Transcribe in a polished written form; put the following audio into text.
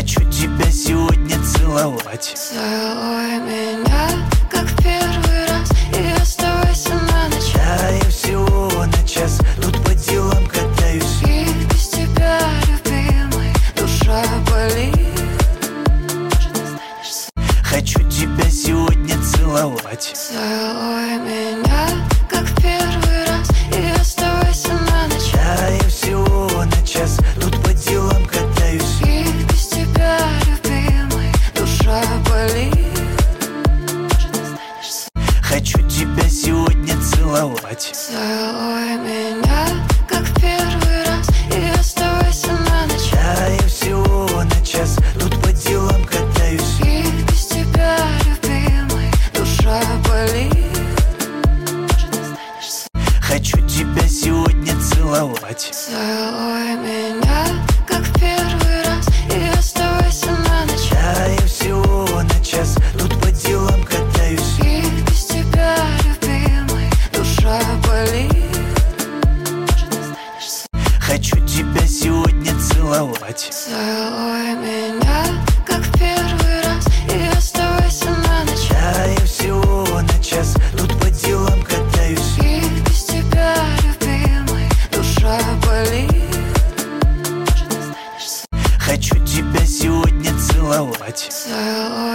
Хочу тебя сегодня целовать. Целуй меня, как в первый раз, и оставайся на ночь. Да, я всего на час тут по делам катаюсь. И без тебя, любимый, душа болит. Хочу тебя сегодня целовать. Целуй меня, как в первый раз, и оставайся на ночь. Да, я всего на час тут по делам катаюсь. И без тебя, любимый, душа болит. Хочу тебя сегодня целовать. Целуй меня, как в первый раз, и оставайся на ночь. Да, я всего на час тут по делам катаюсь. И без тебя, любимый, душа болит. Хочу тебя сегодня целовать. Целуй меня, как в первый раз, и оставайся на ночь. Да, я всего на час тут по делам катаюсь. И без тебя, любимый, душа болит. Хочу тебя сегодня целовать. Целуй меня, как в первый раз, и оставайся на ночь. Да, я всего на час тут по делам катаюсь. И без тебя, любимый, душа болит. Хочу тебя сегодня целовать. Целуй